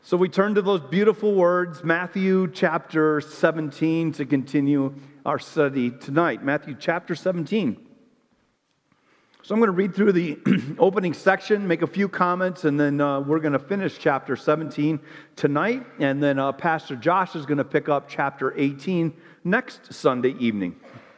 So we turn to those beautiful words, Matthew chapter 17, to continue our study tonight. Matthew chapter 17. So I'm going to read through the opening section, make a few comments, and then we're going to finish chapter 17 tonight. And then Pastor Josh is going to pick up chapter 18 next Sunday evening.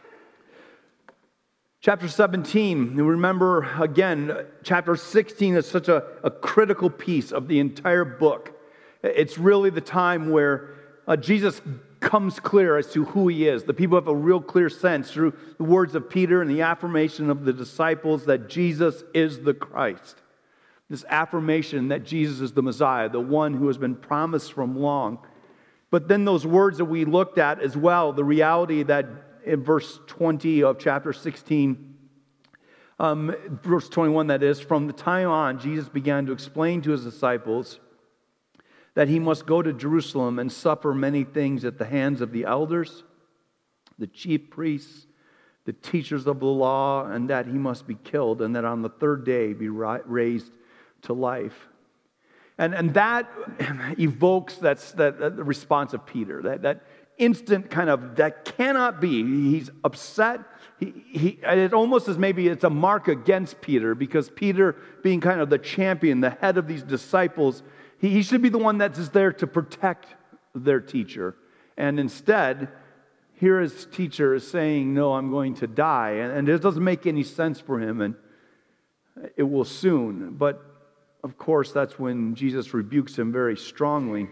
Chapter 17, you remember again, chapter 16 is such a critical piece of the entire book. It's really the time where Jesus comes clear as to who he is. The people have a real clear sense through the words of Peter and the affirmation of the disciples that Jesus is the Christ. This affirmation that Jesus is the Messiah, the one who has been promised from long. But then those words that we looked at as well, the reality that in verse 20 of chapter 16, verse 21 that is, from the time on, Jesus began to explain to his disciples that he must go to Jerusalem and suffer many things at the hands of the elders, the chief priests, the teachers of the law, and that he must be killed, and that on the third day be raised to life. And that evokes that response of Peter, that instant kind of, that cannot be. He's upset. It almost as maybe it's a mark against Peter, because Peter, being kind of the champion, the head of these disciples, he should be the one that's there to protect their teacher. And instead, here his teacher is saying, no, I'm going to die. And it doesn't make any sense for him, and it will soon. But, of course, that's when Jesus rebukes him very strongly.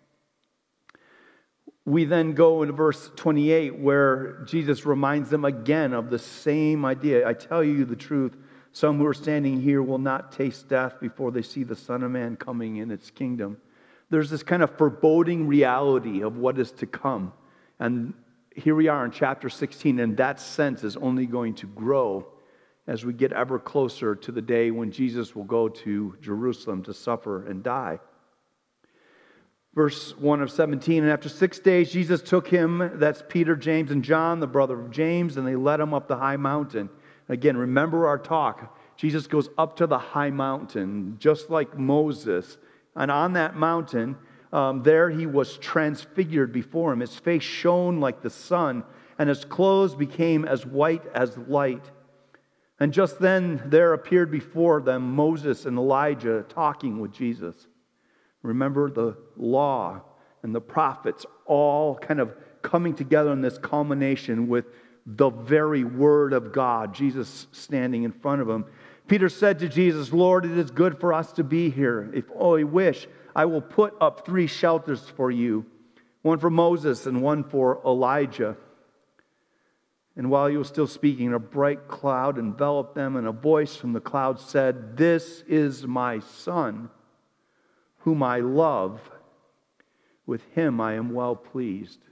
We then go into verse 28, where Jesus reminds them again of the same idea. I tell you the truth, some who are standing here will not taste death before they see the Son of Man coming in its kingdom. There's this kind of foreboding reality of what is to come. And here we are in chapter 16, and that sense is only going to grow as we get ever closer to the day when Jesus will go to Jerusalem to suffer and die. Verse 1 of 17, and after 6 days Jesus took him, that's Peter, James, and John, the brother of James, and they led him up the high mountain. Again, remember our talk. Jesus goes up to the high mountain, just like Moses. And on that mountain, there he was transfigured before him. His face shone like the sun, and his clothes became as white as light. And just then there appeared before them Moses and Elijah talking with Jesus. Remember the law and the prophets all kind of coming together in this culmination with the very word of God, Jesus standing in front of him. Peter said to Jesus, Lord, it is good for us to be here. If you wish, I will put up 3 shelters for you, one for Moses and one for Elijah. And while he was still speaking, a bright cloud enveloped them, and a voice from the cloud said, This is my Son, whom I love. With him I am well pleased.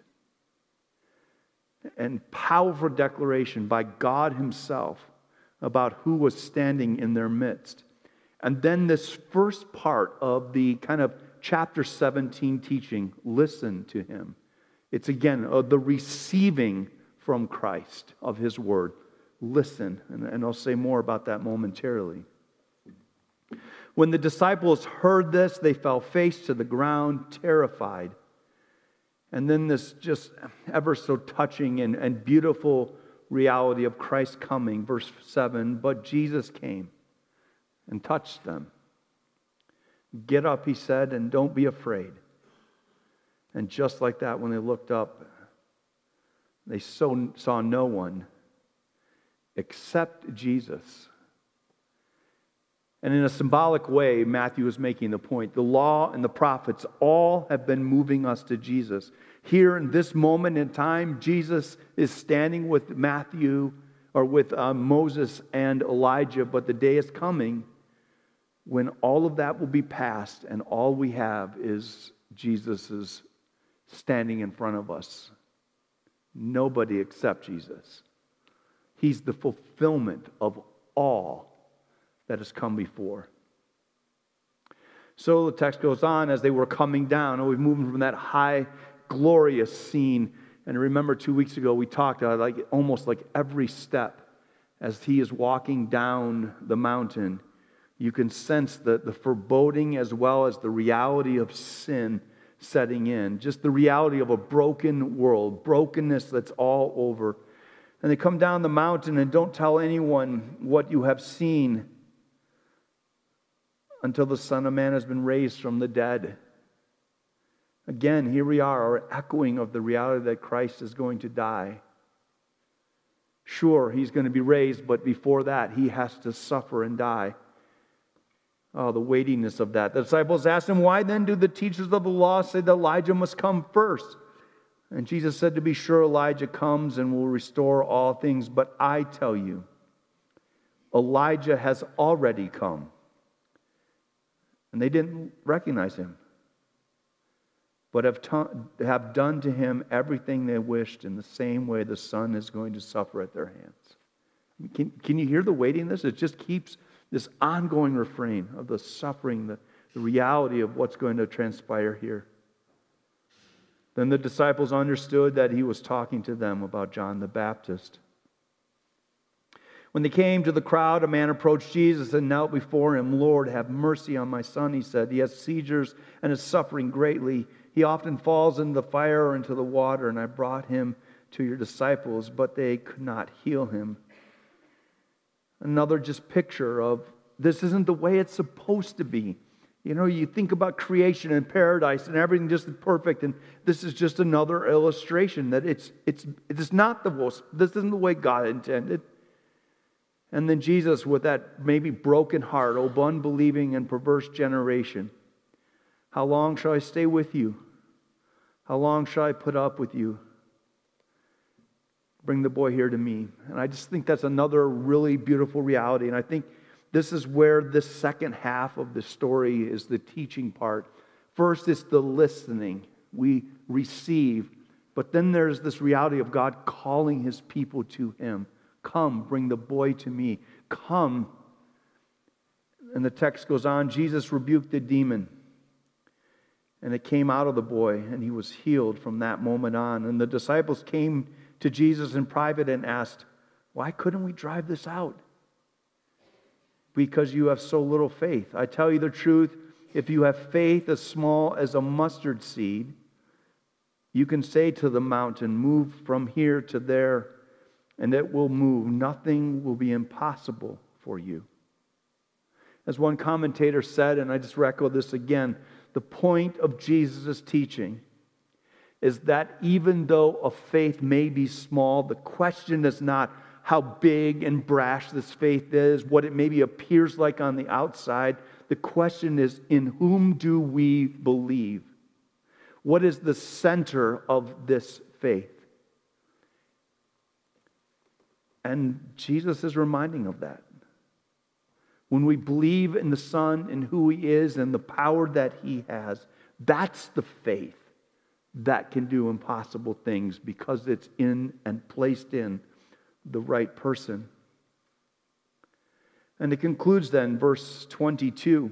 And powerful declaration by God himself about who was standing in their midst. And then this first part of the kind of chapter 17 teaching, listen to him. It's again the receiving from Christ of his word. Listen, and I'll say more about that momentarily. When the disciples heard this, they fell face to the ground, terrified. And then this just ever so touching and beautiful reality of Christ coming. Verse 7, but Jesus came and touched them. Get up, he said, and don't be afraid. And just like that, when they looked up, they saw no one except Jesus. And in a symbolic way, Matthew is making the point. The law and the prophets all have been moving us to Jesus. Here in this moment in time, Jesus is standing with Matthew, or with Moses and Elijah, but the day is coming when all of that will be past and all we have is Jesus' standing in front of us. Nobody except Jesus. He's the fulfillment of all that has come before. So the text goes on, as they were coming down, and we've moved from that high, glorious scene. And remember 2 weeks ago we talked about almost like every step as he is walking down the mountain, You can sense the foreboding as well as the reality of sin setting in. Just the reality of a broken world, brokenness that's all over. And they come down the mountain and don't tell anyone what you have seen until the Son of Man has been raised from the dead. Again, here we are echoing of the reality that Christ is going to die. Sure, he's going to be raised, but before that, he has to suffer and die. Oh, the weightiness of that. The disciples asked him, why then do the teachers of the law say that Elijah must come first? And Jesus said, to be sure, Elijah comes and will restore all things. But I tell you, Elijah has already come. And they didn't recognize him, but have done to him everything they wished. In the same way, the Son is going to suffer at their hands. Can you hear the weightiness? It just keeps this ongoing refrain of the suffering, the reality of what's going to transpire here. Then the disciples understood that he was talking to them about John the Baptist. When they came to the crowd, a man approached Jesus and knelt before him. Lord, have mercy on my son, he said. He has seizures and is suffering greatly. He often falls into the fire or into the water, and I brought him to your disciples, but they could not heal him. Another just picture of this isn't the way it's supposed to be. You know, you think about creation and paradise and everything just perfect, and this is just another illustration that it's not this isn't the way God intended. And then Jesus, with that maybe broken heart, oh unbelieving and perverse generation, how long shall I stay with you? How long shall I put up with you? Bring the boy here to me. And I just think that's another really beautiful reality. And I think this is where this second half of the story is the teaching part. First, it's the listening. We receive. But then there's this reality of God calling his people to him. Come, bring the boy to me. Come. And the text goes on, Jesus rebuked the demon. And it came out of the boy, and he was healed from that moment on. And the disciples came to Jesus in private and asked, why couldn't we drive this out? Because you have so little faith. I tell you the truth, if you have faith as small as a mustard seed, you can say to the mountain, move from here to there, and it will move. Nothing will be impossible for you. As one commentator said, and I just echo this again, the point of Jesus' teaching is that even though a faith may be small, the question is not how big and brash this faith is, what it maybe appears like on the outside. The question is, in whom do we believe? What is the center of this faith? And Jesus is reminding of that. When we believe in the Son and who he is and the power that he has, that's the faith that can do impossible things because it's in and placed in the right person. And it concludes then, verse 22.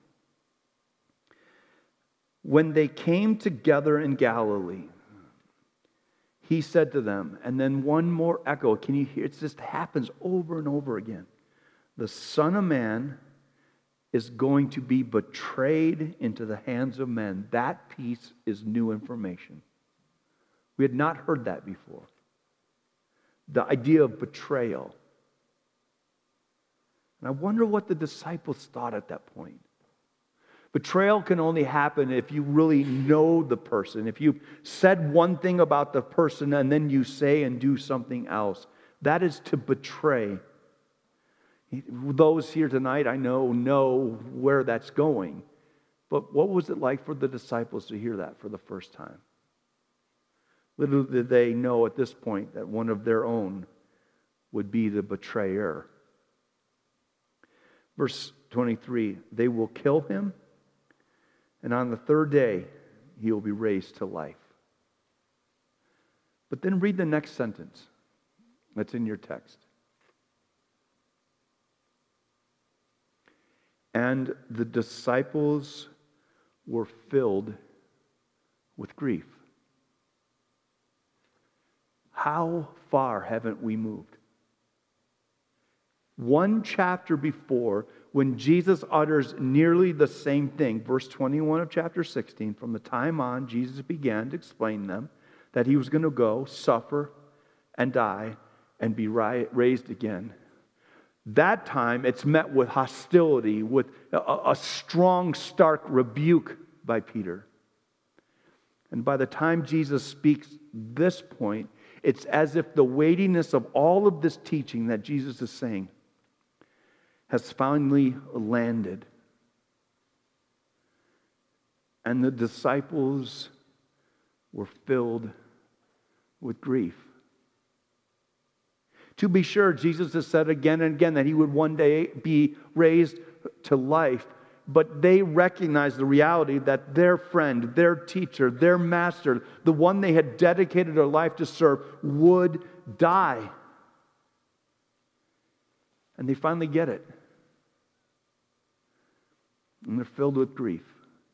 When they came together in Galilee, he said to them, and then one more echo. Can you hear? It just happens over and over again. The Son of Man is going to be betrayed into the hands of men. That piece is new information. We had not heard that before. The idea of betrayal. And I wonder what the disciples thought at that point. Betrayal can only happen if you really know the person. If you said one thing about the person and then you say and do something else. That is to betray. Those here tonight, I know where that's going. But what was it like for the disciples to hear that for the first time? Little did they know at this point that one of their own would be the betrayer. Verse 23, they will kill him, and on the third day he will be raised to life. But then read the next sentence that's in your text. And the disciples were filled with grief. How far haven't we moved? One chapter before, when Jesus utters nearly the same thing, verse 21 of chapter 16, from the time on, Jesus began to explain them that he was going to go, suffer, and die, and be raised again. That time, it's met with hostility, with a strong, stark rebuke by Peter. And by the time Jesus speaks this point, it's as if the weightiness of all of this teaching that Jesus is saying has finally landed. And the disciples were filled with grief. To be sure, Jesus has said again and again that he would one day be raised to life, but they recognized the reality that their friend, their teacher, their master, the one they had dedicated their life to serve, would die. And they finally get it. And they're filled with grief.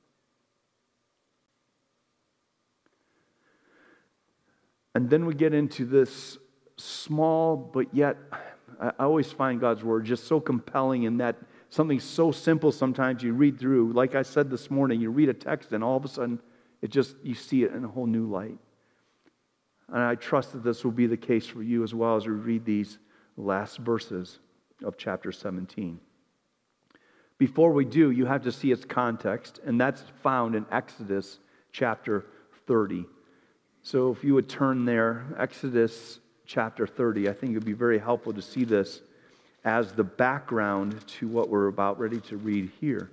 And then we get into this small, but yet, I always find God's word just so compelling in that something so simple sometimes you read through. Like I said this morning, you read a text and all of a sudden, you see it in a whole new light. And I trust that this will be the case for you as well as we read these last verses of chapter 17. Before we do, you have to see its context, and that's found in Exodus chapter 30. So if you would turn there, Exodus chapter 30, I think it would be very helpful to see this as the background to what we're about ready to read here.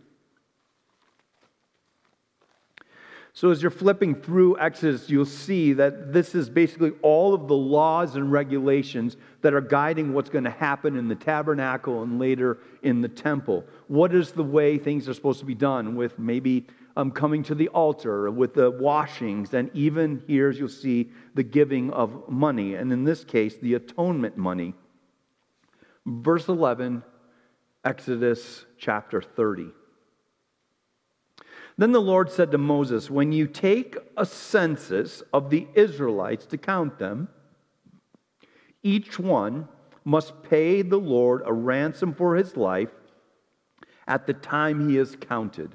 So as you're flipping through Exodus, you'll see that this is basically all of the laws and regulations that are guiding what's going to happen in the tabernacle and later in the temple. What is the way things are supposed to be done with maybe coming to the altar, with the washings, and even here you'll see the giving of money, and in this case, the atonement money. Verse 11, Exodus chapter 30. Then the Lord said to Moses, when you take a census of the Israelites to count them, each one must pay the Lord a ransom for his life at the time he is counted.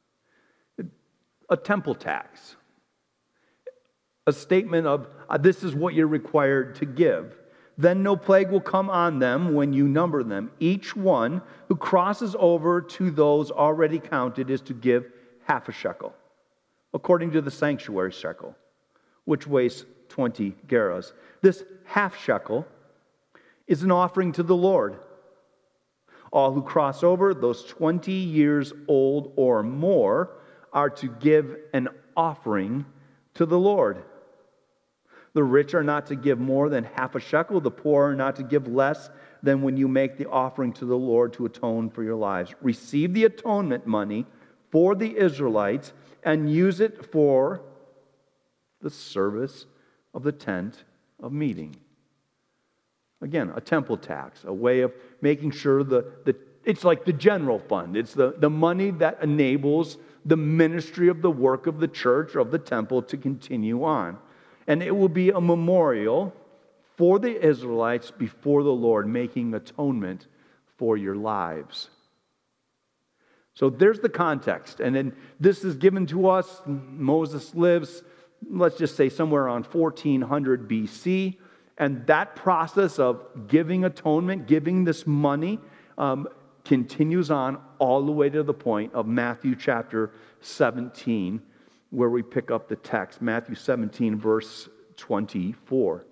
A temple tax. A statement of, this is what you're required to give. Then no plague will come on them when you number them. Each one who crosses over to those already counted is to give half a shekel, according to the sanctuary shekel, which weighs 20 gerahs. This half shekel is an offering to the Lord. All who cross over, those 20 years old or more, are to give an offering to the Lord. The rich are not to give more than half a shekel. The poor are not to give less than when you make the offering to the Lord to atone for your lives. Receive the atonement money for the Israelites and use it for the service of the tent of meeting. Again, a temple tax, a way of making sure it's like the general fund. It's the money that enables the ministry of the work of the church, of the temple, to continue on. And it will be a memorial for the Israelites before the Lord, making atonement for your lives. So there's the context. And then this is given to us. Moses lives, let's just say, somewhere around 1400 BC. And that process of giving atonement, giving this money, continues on all the way to the point of Matthew chapter 17, where we pick up the text. Matthew 17, verse 24.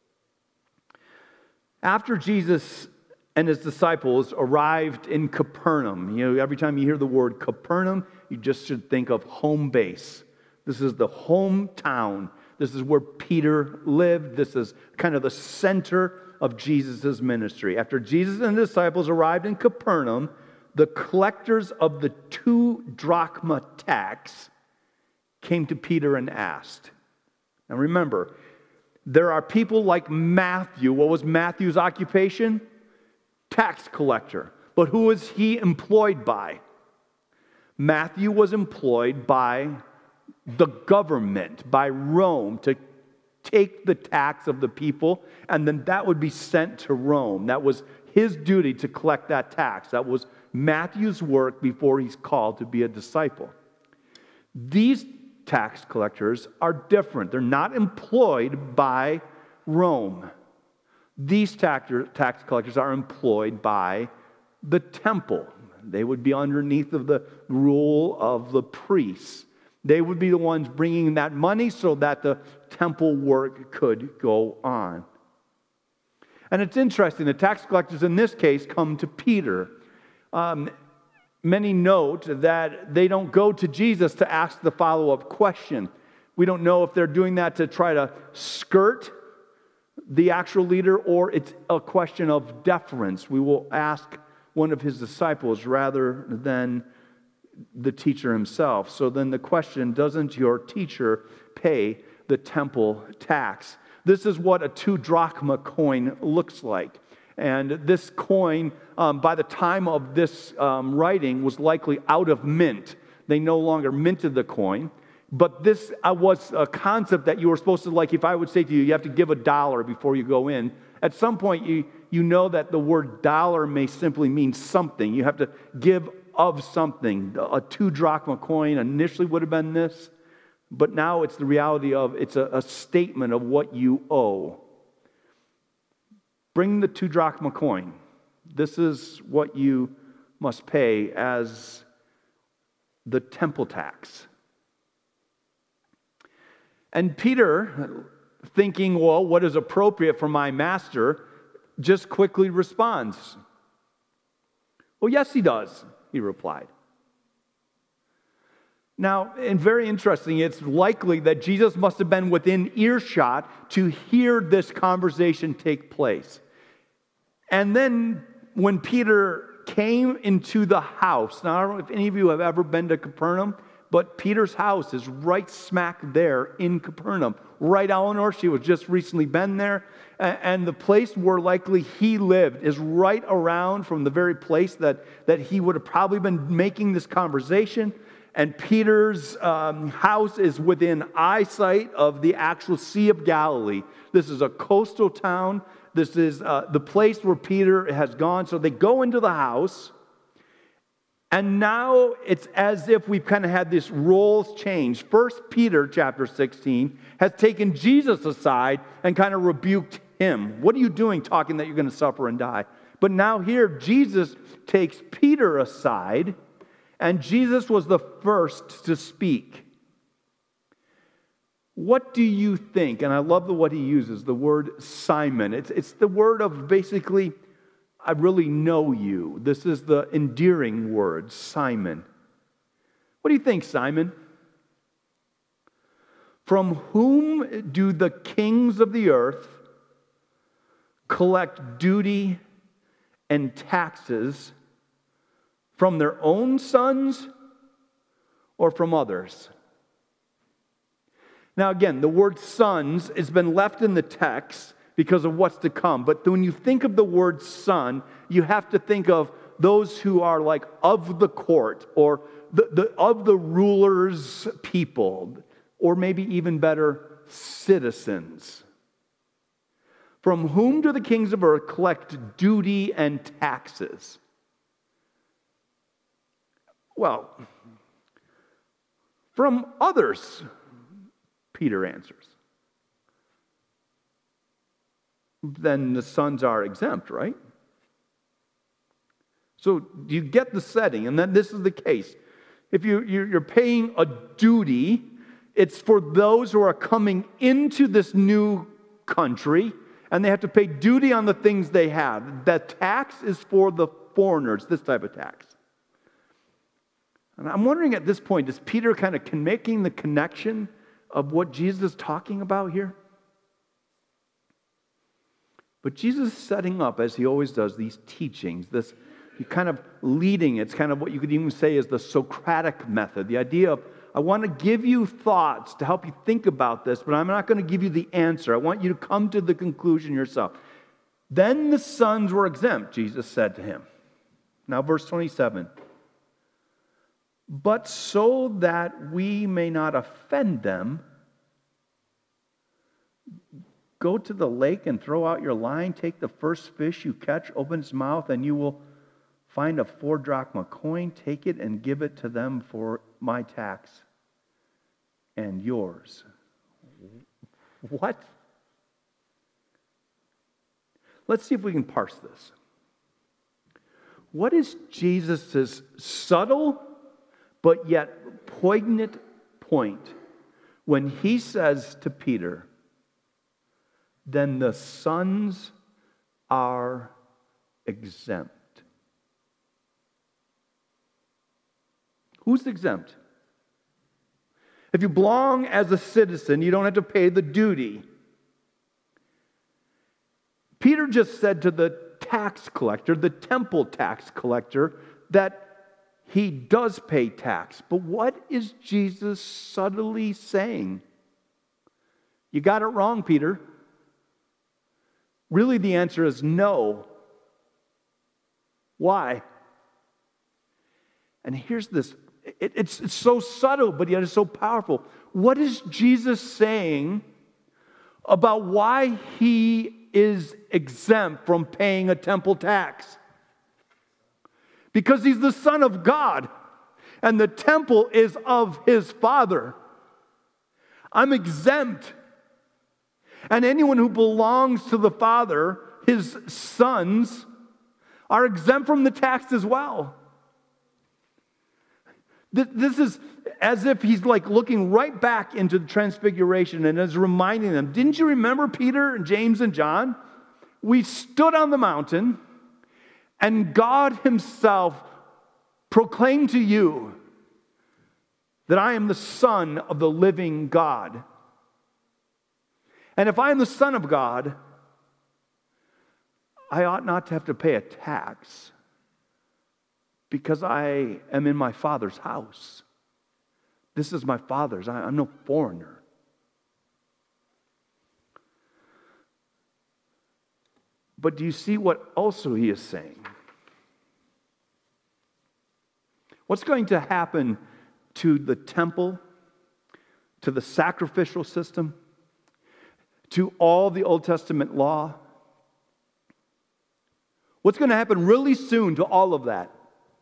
After Jesus and his disciples arrived in Capernaum. Every time you hear the word Capernaum, you just should think of home base. This is the hometown. This is where Peter lived. This is kind of the center of Jesus' ministry. After Jesus and the disciples arrived in Capernaum, the collectors of the 2 drachma tax came to Peter and asked. Now remember, there are people like Matthew. What was Matthew's occupation? Tax collector. But who was he employed by? Matthew was employed by the government, by Rome, to take the tax of the people, and then that would be sent to Rome. That was his duty to collect that tax. That was Matthew's work before he's called to be a disciple. These tax collectors are different. They're not employed by Rome. These tax collectors are employed by the temple. They would be underneath of the rule of the priests. They would be the ones bringing that money so that the temple work could go on. And it's interesting, the tax collectors in this case come to Peter. Many note that they don't go to Jesus to ask the follow-up question. We don't know if they're doing that to try to skirt the actual leader or it's a question of deference. We will ask one of his disciples rather than the teacher himself. So then the question, doesn't your teacher pay the temple tax? This is what a 2 drachma coin looks like. And this coin, by the time of this writing, was likely out of mint. They no longer minted the coin. But this was a concept that you were supposed to, like if I would say to you, you have to give $1 before you go in. At some point, you know that the word dollar may simply mean something. You have to give of something. A 2 drachma coin initially would have been this. But now it's the reality of, it's a statement of what you owe. Bring the 2 drachma coin. This is what you must pay as the temple tax. And Peter, thinking, well, what is appropriate for my master, just quickly responds. Well, yes, he does, he replied. Now, and very interesting, it's likely that Jesus must have been within earshot to hear this conversation take place. And then when Peter came into the house, now I don't know if any of you have ever been to Capernaum, but Peter's house is right smack there in Capernaum. Right, Eleanor? She was just recently been there. And the place where likely he lived is right around from the very place that he would have probably been making this conversation. And Peter's house is within eyesight of the actual Sea of Galilee. This is a coastal town. This is the place where Peter has gone. So they go into the house. And now it's as if we've kind of had this roles change. First Peter chapter 16 has taken Jesus aside and kind of rebuked him. What are you doing talking that you're going to suffer and die? But now here Jesus takes Peter aside, and Jesus was the first to speak. What do you think? And I love what he uses, the word Simon. It's the word of basically, I really know you. This is the endearing word, Simon. What do you think, Simon? From whom do the kings of the earth collect duty and taxes? From their own sons or from others? Now again, the word sons has been left in the text because of what's to come. But when you think of the word son, you have to think of those who are like of the court or of the ruler's people, or maybe even better, citizens. From whom do the kings of earth collect duty and taxes? Well, from others, Peter answers. Then the sons are exempt, right? So you get the setting, and then this is the case. If you're paying a duty, it's for those who are coming into this new country, and they have to pay duty on the things they have. The tax is for the foreigners, this type of tax. And I'm wondering at this point, is Peter kind of making the connection of what Jesus is talking about here? But Jesus is setting up, as he always does, these teachings, this kind of leading. It's kind of what you could even say is the Socratic method. The idea of, I want to give you thoughts to help you think about this, but I'm not going to give you the answer. I want you to come to the conclusion yourself. Then the sons were exempt, Jesus said to him. Now verse 27. But so that we may not offend them, Go to the lake and throw out your line. Take the first fish you catch, open its mouth, and you will find a 4-drachma coin. Take it and give it to them for my tax and yours. What? Let's see if we can parse this. What is Jesus' subtle but yet poignant point when he says to Peter, then the sons are exempt? Who's exempt? If you belong as a citizen, you don't have to pay the duty. Peter just said to the tax collector, the temple tax collector, that he does pay tax. But what is Jesus subtly saying? You got it wrong, Peter. Really, the answer is no. Why? And here's this. It's so subtle, but yet it's so powerful. What is Jesus saying about why he is exempt from paying a temple tax? Because he's the Son of God, and the temple is of his Father. I'm exempt. And anyone who belongs to the Father, his sons, are exempt from the tax as well. This is as if he's like looking right back into the transfiguration and is reminding them, didn't you remember Peter and James and John? We stood on the mountain and God himself proclaimed to you that I am the Son of the living God. And if I am the Son of God, I ought not to have to pay a tax because I am in my Father's house. This is my Father's. I'm no foreigner. But do you see what also he is saying? What's going to happen to the temple, to the sacrificial system, to all the Old Testament law? What's going to happen really soon to all of that?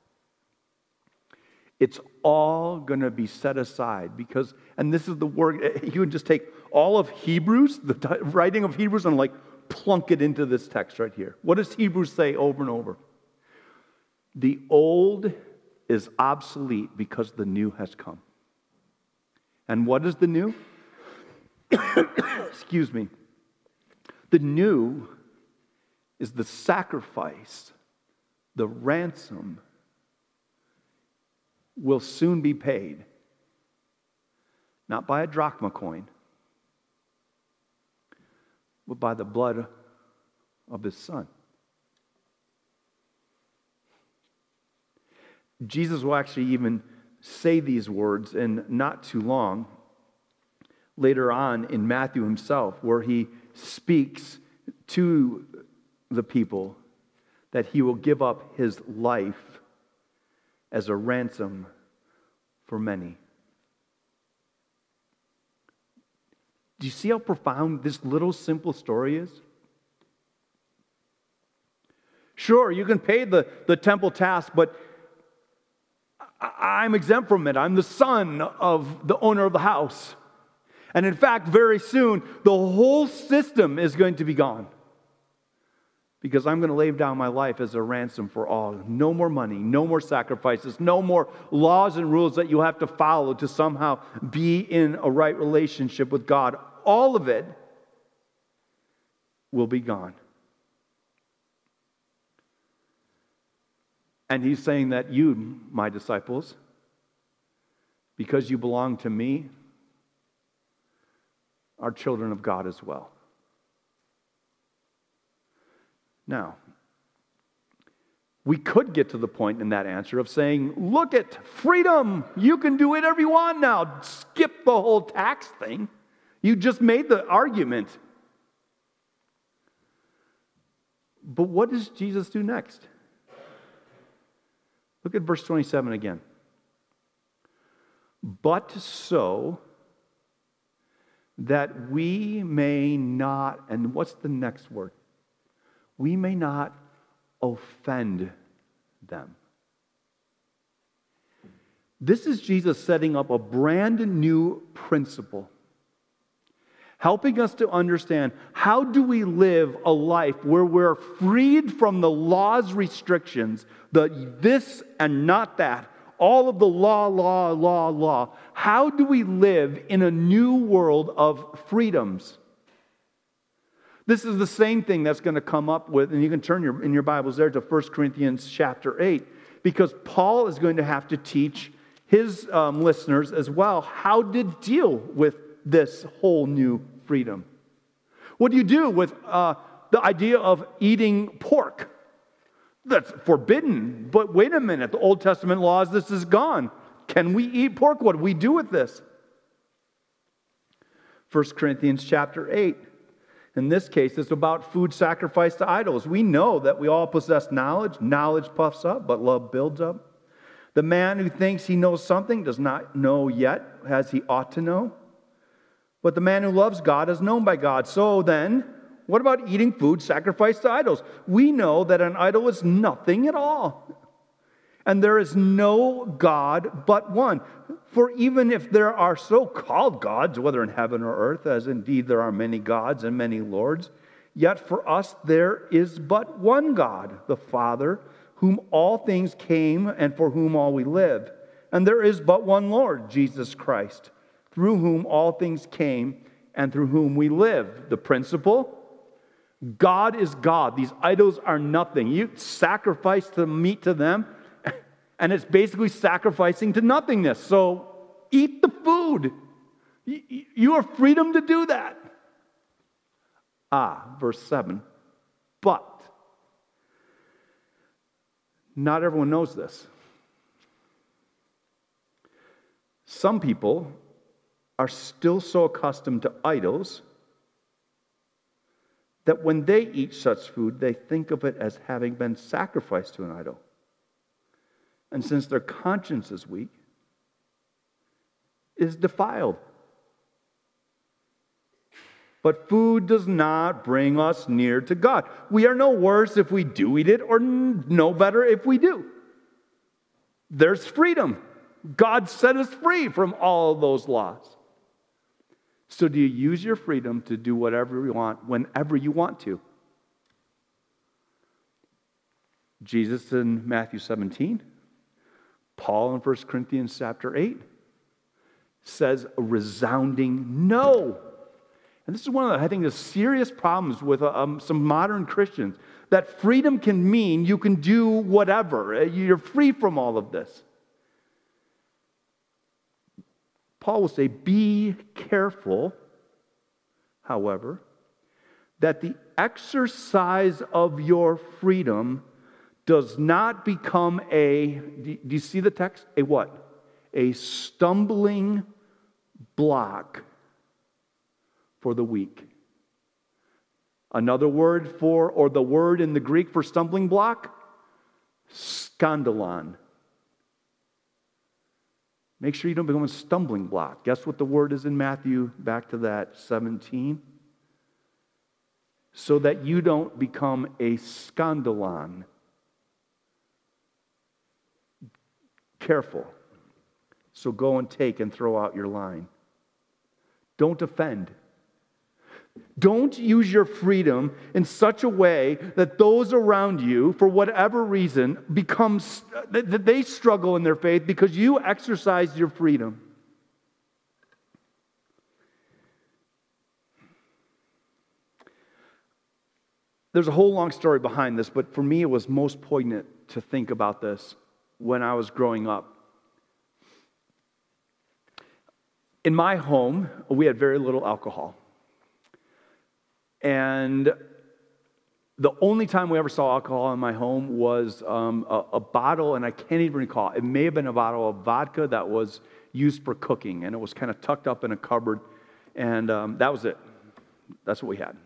It's all going to be set aside because, and this is the word, you would just take all of Hebrews, the writing of Hebrews, and like plunk it into this text right here. What does Hebrews say over and over? The old is obsolete because the new has come. And what is the new? Excuse me. The new is the sacrifice, the ransom will soon be paid, not by a drachma coin, but by the blood of his Son. Jesus will actually even say these words in not too long, later on in Matthew himself, where he speaks to the people that he will give up his life as a ransom for many. Do you see how profound this little simple story is? Sure, you can pay the temple tax, but I'm exempt from it. I'm the son of the owner of the house. And in fact, very soon, the whole system is going to be gone. Because I'm going to lay down my life as a ransom for all. No more money, no more sacrifices, no more laws and rules that you have to follow to somehow be in a right relationship with God. All of it will be gone. And he's saying that you, my disciples, because you belong to me, are children of God as well. Now, we could get to the point in that answer of saying, look at freedom. You can do whatever you want now. Skip the whole tax thing. You just made the argument. But what does Jesus do next? Look at verse 27 again. But so that we may not, and what's the next word? We may not offend them. This is Jesus setting up a brand new principle, helping us to understand how do we live a life where we're freed from the law's restrictions, the this and not that, all of the law. How do we live in a new world of freedoms? This is the same thing that's going to come up with, and you can turn in your Bibles there to 1 Corinthians chapter 8, because Paul is going to have to teach his listeners as well how to deal with this whole new freedom. What do you do with the idea of eating pork? That's forbidden. But wait a minute, the Old Testament laws, this is gone. Can we eat pork? What do we do with this? 1 Corinthians chapter 8. In this case, it's about food sacrificed to idols. We know that we all possess knowledge. Knowledge puffs up, but love builds up. The man who thinks he knows something does not know yet as he ought to know. But the man who loves God is known by God. So then, what about eating food sacrificed to idols? We know that an idol is nothing at all. And there is no God but one. For even if there are so-called gods, whether in heaven or earth, as indeed there are many gods and many lords, yet for us there is but one God, the Father, whom all things came and for whom all we live. And there is but one Lord, Jesus Christ, through whom all things came and through whom we live. The principle: God is God. These idols are nothing. You sacrifice the meat to them, and it's basically sacrificing to nothingness. So eat the food. You have freedom to do that. Verse 7. But not everyone knows this. Some people are still so accustomed to idols that when they eat such food, they think of it as having been sacrificed to an idol. And since their conscience is weak, is defiled. But food does not bring us near to God. We are no worse if we do eat it, or no better if we do. There's freedom. God set us free from all of those laws. So do you use your freedom to do whatever you want, whenever you want to? Jesus in Matthew 17, Paul in 1 Corinthians chapter 8 says a resounding no. And this is one of the, I think, the serious problems with some modern Christians, that freedom can mean you can do whatever. You're free from all of this. Paul will say, be careful, however, that the exercise of your freedom does not become do you see the text? A what? A stumbling block for the weak. Another word for, or the word in the Greek for stumbling block, skandalon. Make sure you don't become a stumbling block. Guess what the word is in Matthew? Back to that 17. So that you don't become a skandalon. Careful. So go and take and throw out your line. Don't offend. Don't use your freedom in such a way that those around you, for whatever reason, that they struggle in their faith because you exercise your freedom. There's a whole long story behind this, but for me it was most poignant to think about this when I was growing up. In my home, we had very little alcohol. And the only time we ever saw alcohol in my home was a bottle, and I can't even recall. It may have been a bottle of vodka that was used for cooking, and it was kind of tucked up in a cupboard, and that was it. That's what we had.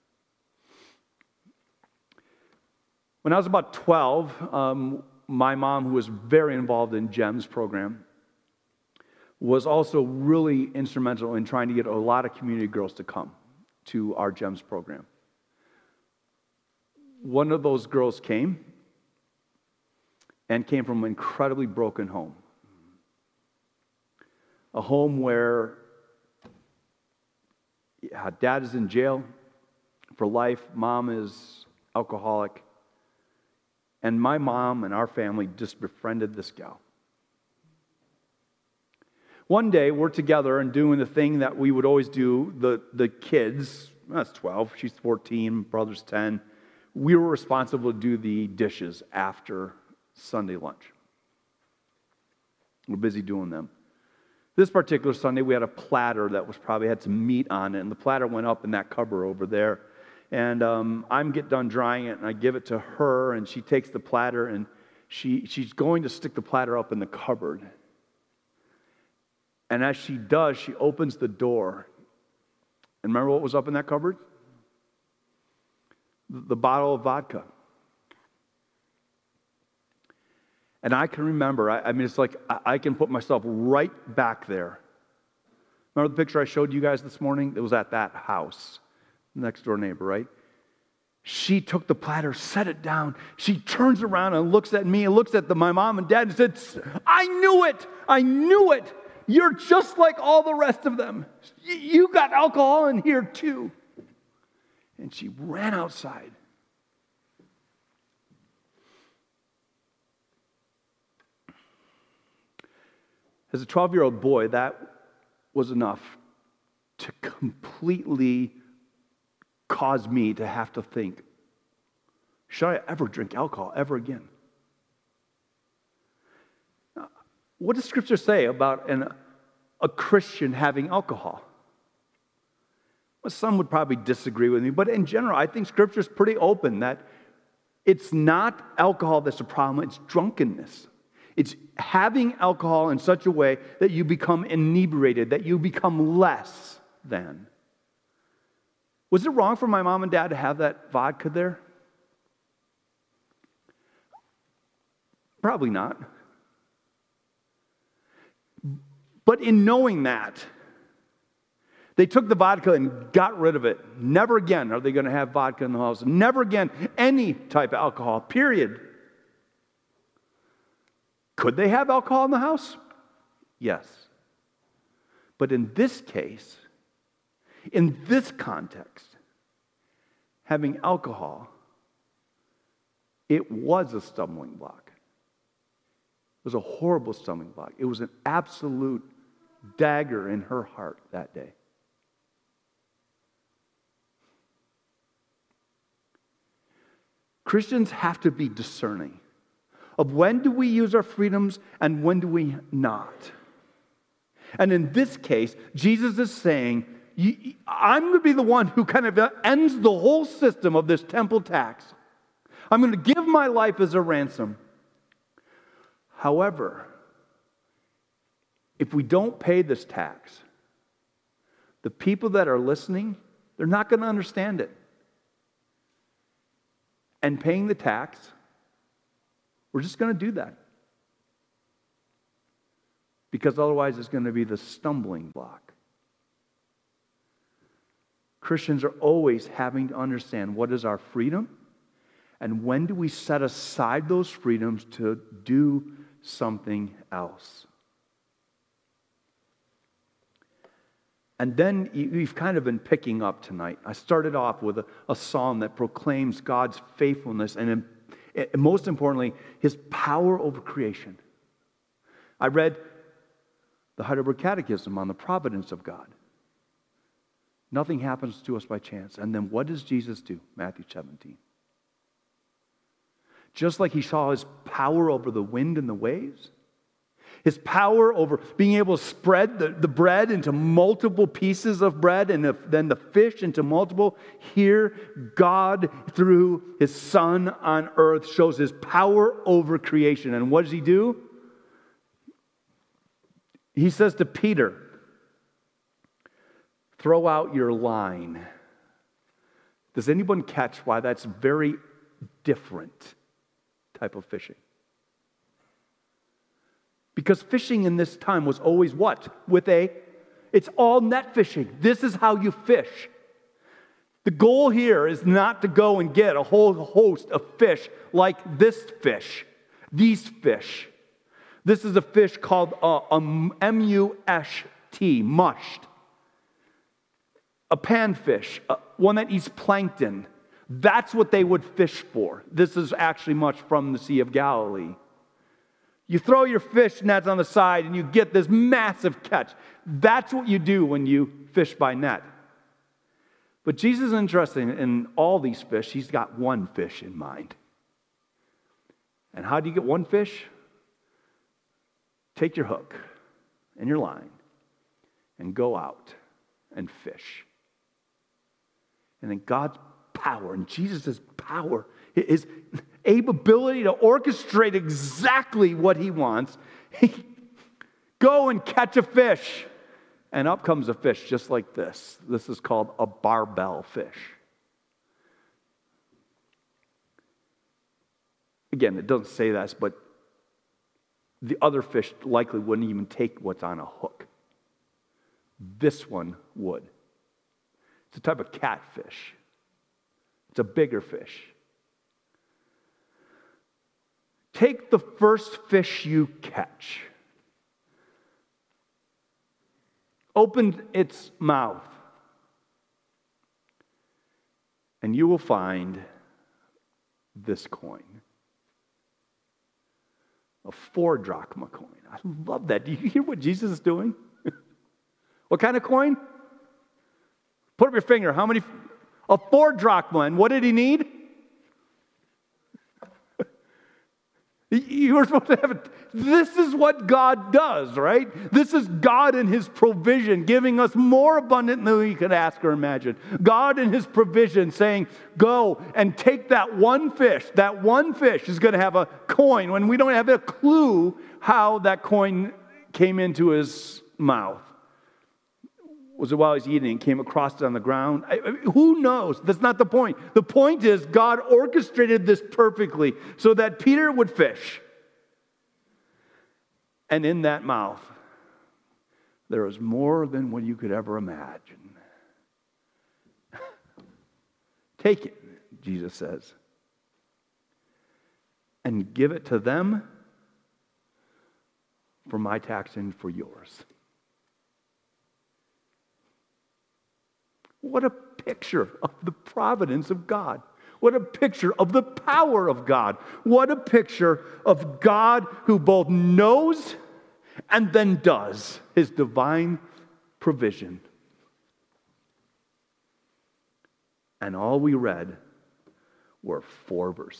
When I was about 12, my mom, who was very involved in GEMS program, was also really instrumental in trying to get a lot of community girls to come to our GEMS program. One of those girls came from an incredibly broken home. A home where dad is in jail for life, mom is alcoholic, and my mom and our family just befriended this gal. One day, we're together and doing the thing that we would always do, the kids, that's 12, she's 14, brother's 10, we were responsible to do the dishes after Sunday lunch. We're busy doing them. This particular Sunday, we had a platter that probably had some meat on it, and the platter went up in that cupboard over there. And I'm get done drying it, and I give it to her, and she takes the platter, and she's going to stick the platter up in the cupboard. And as she does, she opens the door. And remember what was up in that cupboard? The bottle of vodka. And I can remember, I mean, it's like I can put myself right back there. Remember the picture I showed you guys this morning? It was at that house, next door neighbor, right? She took the platter, set it down. She turns around and looks at me and looks at my mom and dad and said, I knew it. I knew it. You're just like all the rest of them. You got alcohol in here too. And she ran outside. As a 12-year-old boy, that was enough to completely cause me to have to think, should I ever drink alcohol ever again? What does Scripture say about a Christian having alcohol? Well, some would probably disagree with me, but in general, I think Scripture is pretty open that it's not alcohol that's the problem, it's drunkenness. It's having alcohol in such a way that you become inebriated, that you become less than. Was it wrong for my mom and dad to have that vodka there? Probably not. But in knowing that, they took the vodka and got rid of it. Never again are they going to have vodka in the house. Never again any type of alcohol, period. Could they have alcohol in the house? Yes. But in this case, in this context, having alcohol, it was a stumbling block. It was a horrible stumbling block. It was an absolute dagger in her heart that day. Christians have to be discerning of when do we use our freedoms and when do we not. And in this case, Jesus is saying, I'm going to be the one who kind of ends the whole system of this temple tax. I'm going to give my life as a ransom. However, if we don't pay this tax, the people that are listening, they're not going to understand it. And paying the tax, we're just going to do that. Because otherwise it's going to be the stumbling block. Christians are always having to understand what is our freedom and when do we set aside those freedoms to do something else. And then we've kind of been picking up tonight. I started off with a psalm that proclaims God's faithfulness and most importantly, His power over creation. I read the Heidelberg Catechism on the providence of God. Nothing happens to us by chance. And then what does Jesus do? Matthew 17. Just like He saw His power over the wind and the waves, His power over being able to spread the bread into multiple pieces of bread and then the fish into multiple. Here, God, through His Son on earth, shows His power over creation. And what does He do? He says to Peter, throw out your line. Does anyone catch why that's very different type of fishing? Because fishing in this time was always what? It's all net fishing. This is how you fish. The goal here is not to go and get a whole host of fish like this fish, these fish. This is a fish called a M-U-S-T, mushed. A panfish, one that eats plankton. That's what they would fish for. This is actually much from the Sea of Galilee. You throw your fish nets on the side and you get this massive catch. That's what you do when you fish by net. But Jesus is interested in all these fish. He's got one fish in mind. And how do you get one fish? Take your hook and your line and go out and fish. And then God's power and Jesus' power, his ability to orchestrate exactly what he wants. Go and catch a fish. And up comes a fish just like this. This is called a barbel fish. Again, it doesn't say this, but the other fish likely wouldn't even take what's on a hook. This one would. It's a type of catfish. It's a bigger fish. Take the first fish you catch. Open its mouth. And you will find this coin. A 4 drachma coin. I love that. Do you hear what Jesus is doing? What kind of coin? Put up your finger. How many? A 4 drachma. And what did he need? You were supposed to have it. This is what God does, right? This is God in his provision, giving us more abundant than we could ask or imagine. God in his provision saying, go and take that one fish. That one fish is going to have a coin when we don't have a clue how that coin came into his mouth. Was it while he's eating and came across it on the ground? Who knows? That's not the point. The point is God orchestrated this perfectly so that Peter would fish. And in that mouth, there was more than what you could ever imagine. Take it, Jesus says, and give it to them for my tax and for yours. What a picture of the providence of God. What a picture of the power of God. What a picture of God who both knows and then does his divine provision. And all we read were 4 verses.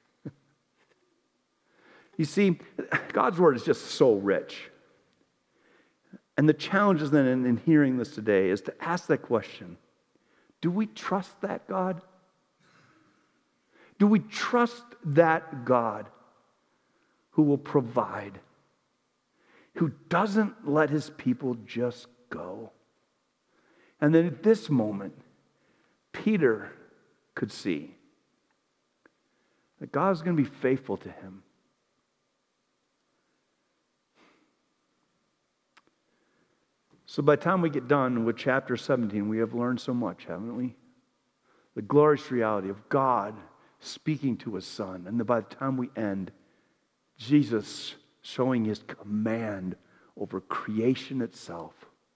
You see, God's word is just so rich. And the challenge is then in hearing this today is to ask that question. Do we trust that God? Do we trust that God who will provide, who doesn't let his people just go? And then at this moment, Peter could see that God is going to be faithful to him. So by the time we get done with chapter 17, we have learned so much, haven't we? The glorious reality of God speaking to his Son. And by the time we end, Jesus showing his command over creation itself.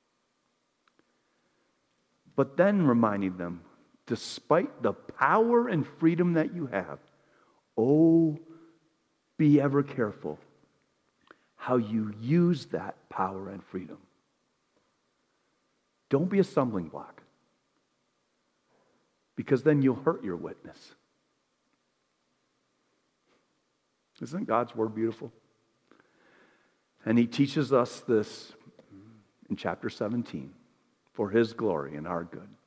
But then reminding them, despite the power and freedom that you have, oh, be ever careful how you use that power and freedom. Don't be a stumbling block, because then you'll hurt your witness. Isn't God's word beautiful? And he teaches us this in chapter 17 for his glory and our good.